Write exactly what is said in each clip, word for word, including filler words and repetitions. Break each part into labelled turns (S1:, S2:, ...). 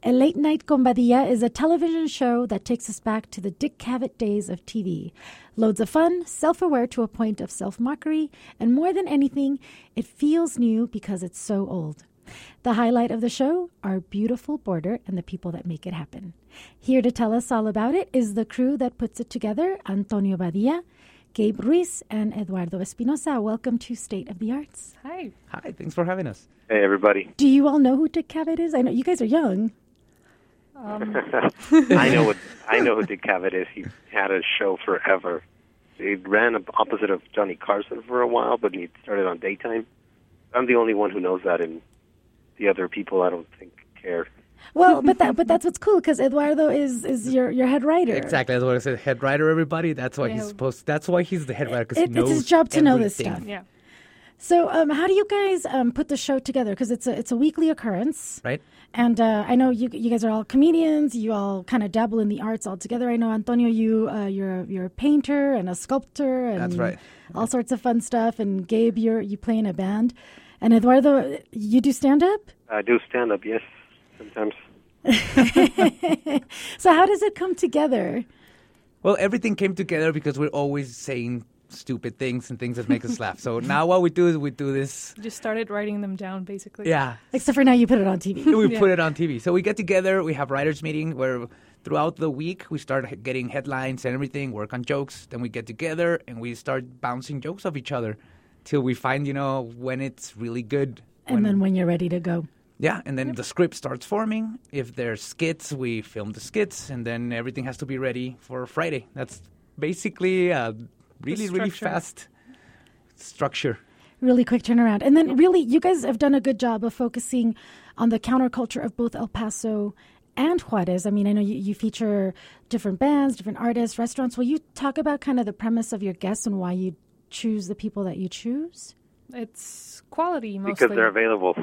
S1: A Late Night con Badilla is a television show that takes us back to the Dick Cavett days of T V. Loads of fun, self-aware to a point of self-mockery, and more than anything, it feels new because it's so old. The highlight of the show, our beautiful border and the people that make it happen. Here to tell us all about it is the crew that puts it together, Antonio Badilla, Gabe Ruiz, and Eduardo Espinosa. Welcome to State of the Arts.
S2: Hi.
S3: Hi, thanks for having us.
S4: Hey, everybody.
S1: Do you all know who Dick Cavett is? I know you guys are young.
S2: Um,
S4: I know what I know who Dick Cavett is. He had a show forever. He ran opposite of Johnny Carson for a while, but he started on daytime. I'm the only one who knows that, and the other people I don't think care.
S1: Well, but that but that's what's cool because Eduardo is is your, your head writer.
S3: Exactly, that's what I said. Head writer, everybody. That's why
S2: Yeah.
S3: he's supposed. That's why he's the head writer because
S1: It-
S3: he knows
S1: it's his job to know this
S3: everything.
S1: stuff.
S2: yeah.
S1: So, um, how do you guys um, put the show together? Because it's a it's a weekly occurrence,
S3: Right?
S1: and uh, I know you you guys are all comedians. You all kind of dabble in the arts all together. I know Antonio, you uh, you're a, you're a painter and a sculptor, and
S3: That's right.
S1: all sorts of fun stuff. And Gabe, you're you play in a band, and Eduardo, you do stand up.
S4: I do stand up, yes, sometimes.
S1: So, how does it come together?
S3: Well, everything came together because we're always saying stupid things and things that make us laugh. So now what we do is we do this.
S2: Just started writing them down, basically.
S3: Yeah,
S1: Except for now, you put it on T V.
S3: we
S2: Yeah.
S3: put it on T V. So we get together, we have writers' meeting where throughout the week we start h- getting headlines and everything, work on jokes. Then we get together and we start bouncing jokes off each other till we find, you know, when it's really good.
S1: And
S3: when-
S1: then when you're ready to go.
S3: Yeah, and then the script starts forming. If there's skits, we film the skits, and then everything has to be ready for Friday. That's basically a really, really
S2: structure.
S3: fast structure.
S1: Really quick turnaround. And then really, you guys have done a good job of focusing on the counterculture of both El Paso and Juarez. I mean, I know you, you feature different bands, different artists, restaurants. Will you talk about kind of the premise of your guests and why you choose the people that you choose?
S2: It's quality, mostly.
S4: Because they're available.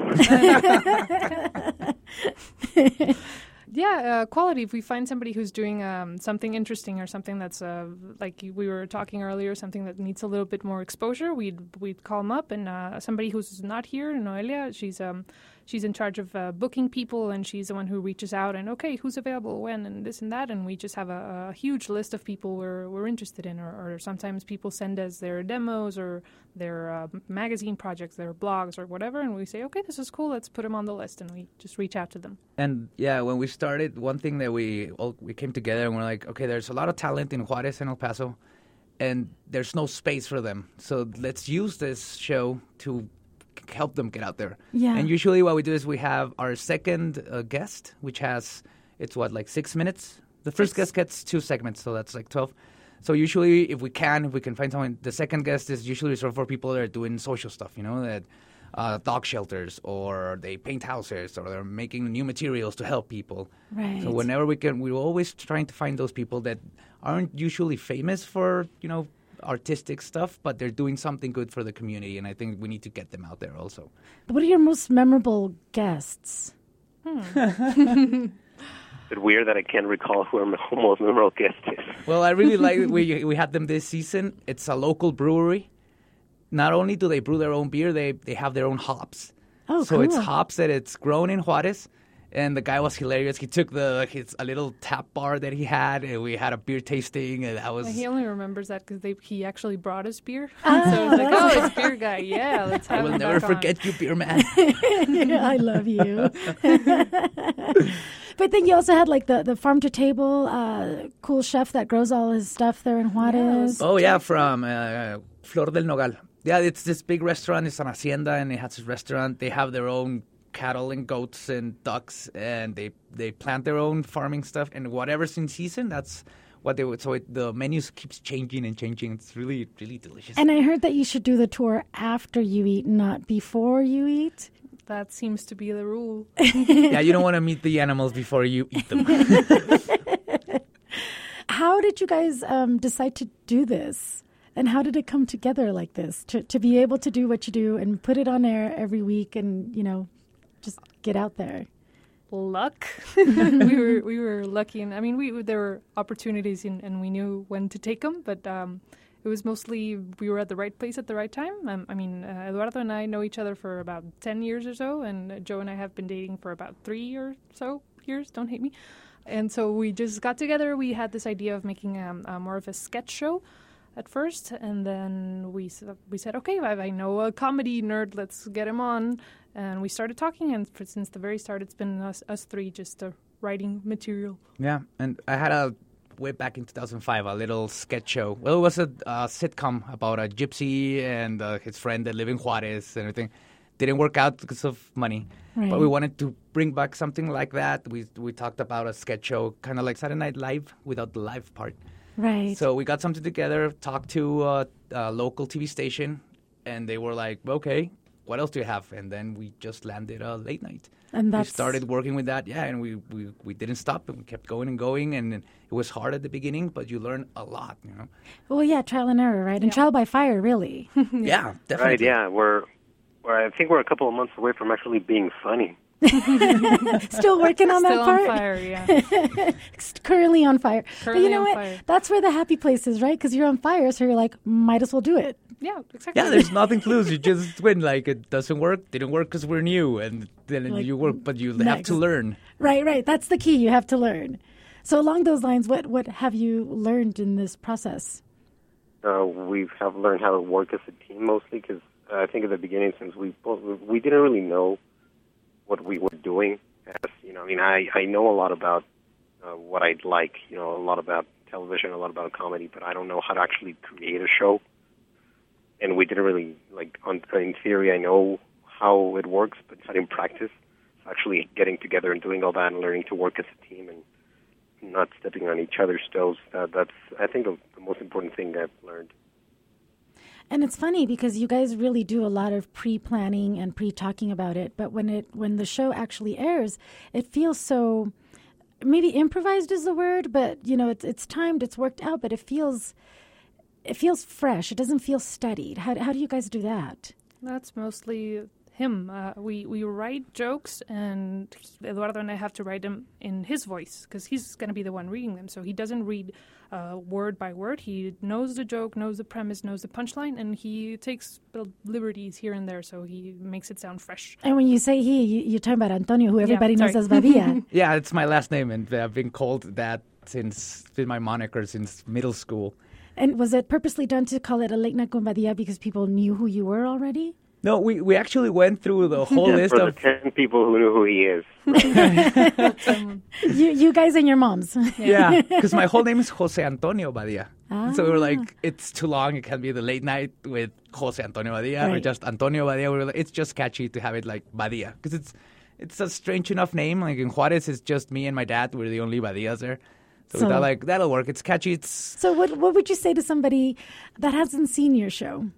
S2: Yeah, uh, quality. If we find somebody who's doing um, something interesting or something that's, uh, like we were talking earlier, something that needs a little bit more exposure, we'd we'd call them up. And uh, somebody who's not here, Noelia, she's um she's in charge of uh, booking people, and she's the one who reaches out and, okay, who's available when and this and that. And we just have a, a huge list of people we're, we're interested in. Or, or sometimes people send us their demos or their uh, magazine projects, their blogs or whatever. And we say, okay, this is cool. Let's put them on the list. And we just reach out to them.
S3: And yeah, when we started, one thing that we all, we came together and we're like, okay, there's a lot of talent in Juarez and El Paso, and there's no space for them. So let's use this show to help them get out there.
S1: Yeah.
S3: And usually what we do is we have our second uh, guest, which has, it's what, like six minutes? The first guest gets two segments, so that's like twelve. So usually if we can, if we can find someone, the second guest is usually reserved for people that are doing social stuff, you know, that uh, dog shelters, or they paint houses, or they're making new materials to help people.
S1: Right.
S3: So whenever we can, we're always trying to find those people that aren't usually famous for, you know, artistic stuff, but they're doing something good for the community, and I think we need to get them out there also.
S1: What are your most memorable guests?
S4: Is it weird that I can't recall who our most memorable guest is?
S3: Well, I really like we we had them this season. It's a local brewery. Not only do they brew their own beer, they they have their own hops.
S1: Oh,
S3: so
S1: cool.
S3: it's hops that it's grown in Juarez. And the guy was hilarious. He took the his a little tap bar that he had, and we had a beer tasting, and that was.
S2: He only rememers that because he actually brought us beer.
S1: Ah,
S2: so it's like, oh, it's beer guy. Yeah, let's have
S3: I will
S2: him
S3: never
S2: back on.
S3: forget you, beer man.
S1: Yeah, I love you. But then you also had like the, the farm to table uh, cool chef that grows all his stuff there in Juarez.
S3: Oh yeah, from uh, Flor del Nogal. Yeah, it's this big restaurant. It's an hacienda, and it has this restaurant. They have their own cattle and goats and ducks, and they they plant their own farming stuff, and whatever's in season, that's what they would. So it, the menus keeps changing and changing. It's really really delicious.
S1: And I heard that you should do the tour after you eat, not before you eat.
S2: That seems to be the rule.
S3: Yeah, you don't want to meet the animals before you eat them.
S1: How did you guys um, decide to do this? And how did it come together like this to to be able to do what you do and put it on air every week and, you know, just get out there?
S2: Luck. we were we were lucky, and I mean, we there were opportunities, in, and we knew when to take them. But um, it was mostly we were at the right place at the right time. Um, I mean, uh, Eduardo and I know each other for about ten years or so, and uh, Joe and I have been dating for about three or so. years. Don't hate me. And so we just got together. We had this idea of making um, uh, more of a sketch show at first, and then we we said, okay, I, I know a comedy nerd. Let's get him on. And we started talking, and for, since the very start, it's been us, us three just uh, writing material.
S3: Yeah, and I had a way back in two thousand five a little sketch show. Well, it was a uh, sitcom about a gypsy and uh, his friend that live in Juarez and everything. Didn't work out because of money,
S1: Right.
S3: but we wanted to bring back something like that. We we talked about a sketch show, kind of like Saturday Night Live without the live part.
S1: Right.
S3: So we got something together, talked to uh, a local T V station, and they were like, okay, what else do you have? And then we just landed a late night.
S1: And that's
S3: We started working with that, yeah, and we, we, we didn't stop, and we kept going and going, and it was hard at the beginning, but you learn a lot, you know?
S1: well, yeah, trial and error, right? And
S2: Yeah.
S1: trial by fire, really.
S3: Yeah, definitely.
S4: Right, yeah. We're, we're, I think we're a couple of months away from actually being funny.
S1: Still working on
S2: Still
S1: that
S2: on
S1: part.
S2: fire, yeah.
S1: Currently on fire. but
S2: Currently
S1: you know
S2: on
S1: what?
S2: fire.
S1: That's where the happy place is, right? Because you're on fire, so you're like, might as well do it.
S2: Yeah, exactly.
S3: Yeah, there's nothing to lose. You just win. Like, it doesn't work, didn't work because we're new, and then
S1: Like,
S3: you work, but you have
S1: next.
S3: to learn.
S1: Right, right. That's the key. You have to learn. So along those lines, what, what have you learned in this process?
S4: Uh, we have learned how to work as a team mostly because uh, I think at the beginning, since we both, we didn't really know what we were doing. As, you know, I mean, I, I know a lot about uh, what I'd like, you know, a lot about television, a lot about comedy, but I don't know how to actually create a show. And we didn't really, like, on, in theory, I know how it works, but not in practice. Actually getting together and doing all that and learning to work as a team and not stepping on each other's toes, uh, that's, I think, the, the most important thing I've learned.
S1: And it's funny because you guys really do a lot of pre-planning and pre-talking about it, but when it when the show actually airs, it feels so maybe improvised is the word, but you know it's it's timed, it's worked out, but it feels it feels fresh. It doesn't feel studied. How how do you guys do that?
S2: That's mostly him. Uh, we, we write jokes, and Eduardo and I have to write them in his voice because he's going to be the one reading them. So he doesn't read uh, word by word. He knows the joke, knows the premise, knows the punchline, and he takes liberties here and there, so he makes it sound fresh.
S1: And when you say he, you, you're talking about Antonio, who everybody knows
S2: sorry.
S1: as Badia.
S3: Yeah, it's my last name, and I've been called that since, it's been my moniker since middle school.
S1: And was it purposely done to call it a late night con Badia because people knew who you were already?
S3: No, we, we actually went through the whole
S4: Yeah,
S3: list
S4: for
S3: of...
S4: the ten people who knew who he is.
S2: Um,
S1: you, you guys and your moms.
S3: Yeah, because my whole name is Jose Antonio Badia.
S1: Ah.
S3: So we were like, it's too long. It can be the late night with Jose Antonio Badia or
S1: Right.
S3: just Antonio Badia. We were like, it's just catchy to have it like Badia because it's it's a strange enough name. Like in Juarez, it's just me and my dad. We're the only Badias there. So,
S1: So-
S3: we thought like that'll work. It's catchy. It's
S1: So what what would you say to somebody that hasn't seen your show?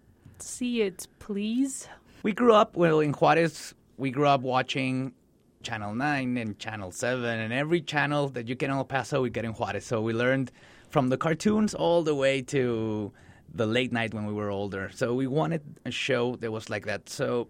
S2: see it, please.
S3: we grew up well in Juarez. We grew up watching Channel nine and Channel seven and every channel that you get in El Paso, we get in Juarez. So we learned from the cartoons all the way to the late night when we were older. So we wanted a show that was like that. So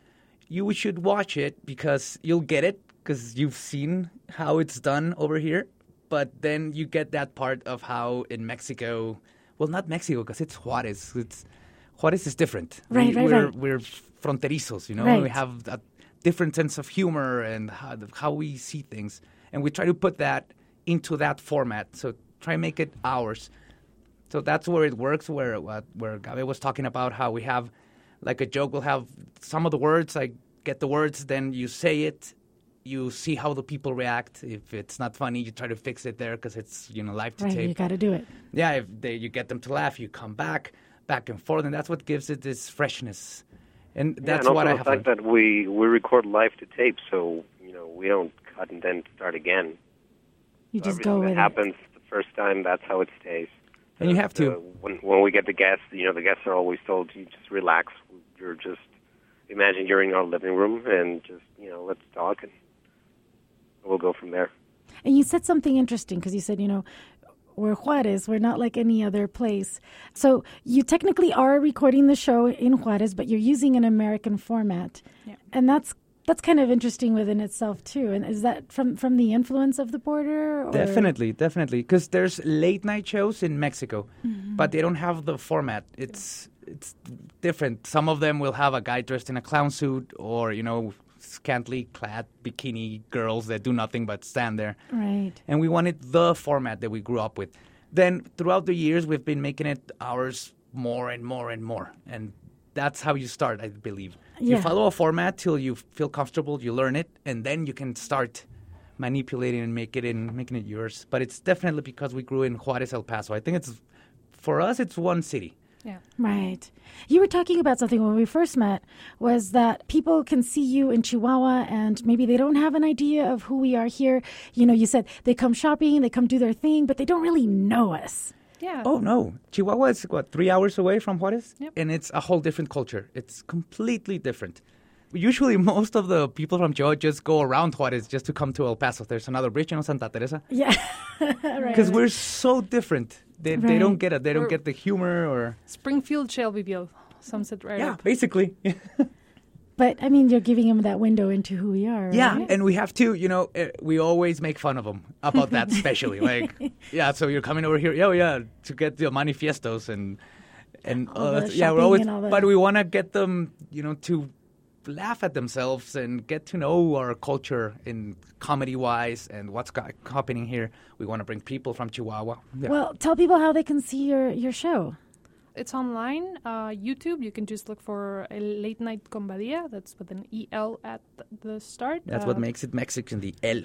S3: you should watch it because you'll get it because you've seen how it's done over here. But then you get that part of how in Mexico, well, not Mexico because it's Juarez. It's Juarez is different.
S1: Right,
S3: we,
S1: right,
S3: we're,
S1: right.
S3: We're fronterizos, you know.
S1: Right.
S3: We have a different sense of humor and how, how we see things, and we try to put that into that format. So try and make it ours. So that's where it works. Where uh, where Gabe was talking about how we have like a joke. We'll have some of the words. Like get the words, then you say it. You see how the people react. If it's not funny, you try to fix it there because it's you know live to
S1: Right,
S3: tape.
S1: you got to do it.
S3: Yeah, if they, you get them to laugh, you come back, back and forth, and that's what gives it this freshness. And
S4: Yeah,
S3: that's
S4: and
S3: what
S4: also
S3: I
S4: the
S3: have
S4: fact
S3: learned.
S4: that we, we record live to tape, so you know we don't cut and then start again.
S1: You
S4: So
S1: just
S4: everything
S1: go
S4: that
S1: with it.
S4: happens the first time, that's how it stays.
S3: And you have to.
S4: Uh, when when we get the guests, you know, the guests are always told you just relax. You're just imagine you're in our living room and just you know let's talk and we'll go from there.
S1: And you said something interesting because you said, you know, we're Juarez. We're not like any other place. So you technically are recording the show in Juarez, but you're using an American format.
S2: Yeah.
S1: And that's that's kind of interesting within itself, too. And is that from, from the influence of the border? Or?
S3: Definitely, definitely. Because there's late night shows in Mexico,
S1: Mm-hmm.
S3: but they don't have the format. It's it's different. Some of them will have a guy dressed in a clown suit or, you know, scantily clad bikini girls that do nothing but stand there.
S1: Right.
S3: And we wanted the format that we grew up with. Then throughout the years, we've been making it ours more and more and more. And that's how you start, I believe.
S1: Yeah.
S3: You follow a format till you feel comfortable, you learn it, and then you can start manipulating and make it in, making it yours. But it's definitely because we grew in Juarez, El Paso. I think it's, for us, it's one city.
S2: Yeah.
S1: Right. You were talking about something when we first met, was that people can see you in Chihuahua and maybe they don't have an idea of who we are here. You know, you said they come shopping, they come do their thing, but they don't really know us.
S2: Yeah.
S3: Oh, no. Chihuahua is, what, three hours away from Juarez?
S2: Yep.
S3: And it's a whole different culture. It's completely different. Usually, most of the people from Chihuahua just go around Juarez just to come to El Paso. There's another bridge, you know, Santa Teresa.
S1: Yeah. Right.
S3: Because we're so different. They, they
S1: Right.
S3: don't get it. They don't
S2: We're-
S3: get the humor or...
S2: Springfield, Shelbyville, Sunset right
S3: Yeah,
S2: up.
S3: basically.
S1: But, I mean, you're giving them that window into who we are, right?
S3: Yeah, and we have to, you know, uh, we always make fun of them about that especially. Like, yeah, so you're coming over here, oh, yeah, to get the manifiestos and... and
S1: All
S3: uh,
S1: the
S3: yeah, we're
S1: shopping
S3: always...
S1: and all the-
S3: But we want to get them, you know, to laugh at themselves and get to know our culture in comedy-wise and what's go- happening here. We want to bring people from Chihuahua. Yeah.
S1: Well, tell people how they can see your, your show.
S2: It's online, uh, YouTube. You can just look for a Late Night con Badia. That's with an E L at th- the start.
S3: That's
S2: uh,
S3: what makes it Mexican, the L.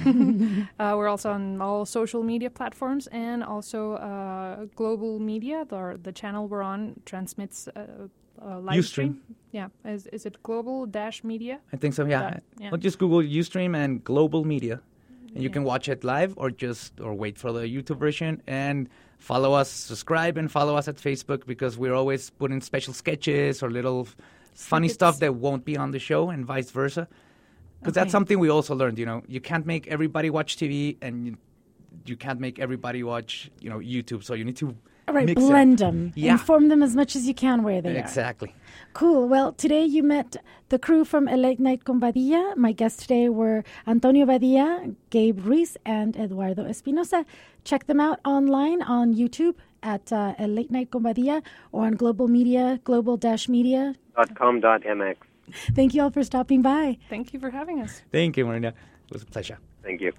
S2: Uh, we're also on all social media platforms and also uh, global media. The, the channel we're on transmits uh, uh, live
S3: Ustream.
S2: stream. Yeah, is is it global dash media?
S3: I think so, yeah.
S2: That- yeah.
S3: Well, just Google Ustream and Global Media. And you
S2: Yeah.
S3: can watch it live or just or wait for the YouTube version and follow us, subscribe and follow us at Facebook because we're always putting special sketches or little f- funny
S2: Snippets.
S3: stuff that won't be on the show and vice versa. Because
S1: Okay.
S3: that's something we also learned, you know. You can't make everybody watch T V and you, you can't make everybody watch, you know, YouTube. So you need to
S1: All right,
S3: mix it up.
S1: blend them.
S3: Yeah.
S1: Inform them as much as you can where they are.
S3: Exactly.
S1: Cool. Well, today you met the crew from A Late Night con Badia. My guests today were Antonio Badia, Gabe Ruiz, and Eduardo Espinosa. Check them out online on YouTube at uh, A Late Night con Badia or on Global Media, global-media.
S4: Dot com dot mx.
S1: Thank you all for stopping by.
S2: Thank you for having us.
S3: Thank you, Marina. It was a pleasure.
S4: Thank you.